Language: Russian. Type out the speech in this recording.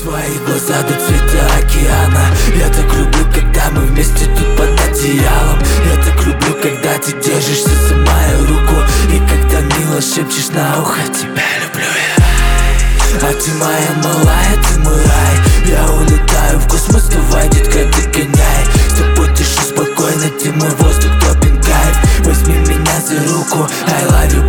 Твои глаза до цвета океана. Я так люблю, когда мы вместе тут под одеялом. Я так люблю, когда ты держишься за мою руку и когда мило шепчешь на ухо: тебя люблю я. А ты моя малая, ты мой рай. Я улетаю в космос, давай, детка, догоняй. С тобой дышу спокойно, ты мой воздух, топин кайф. Возьми меня за руку, I love you,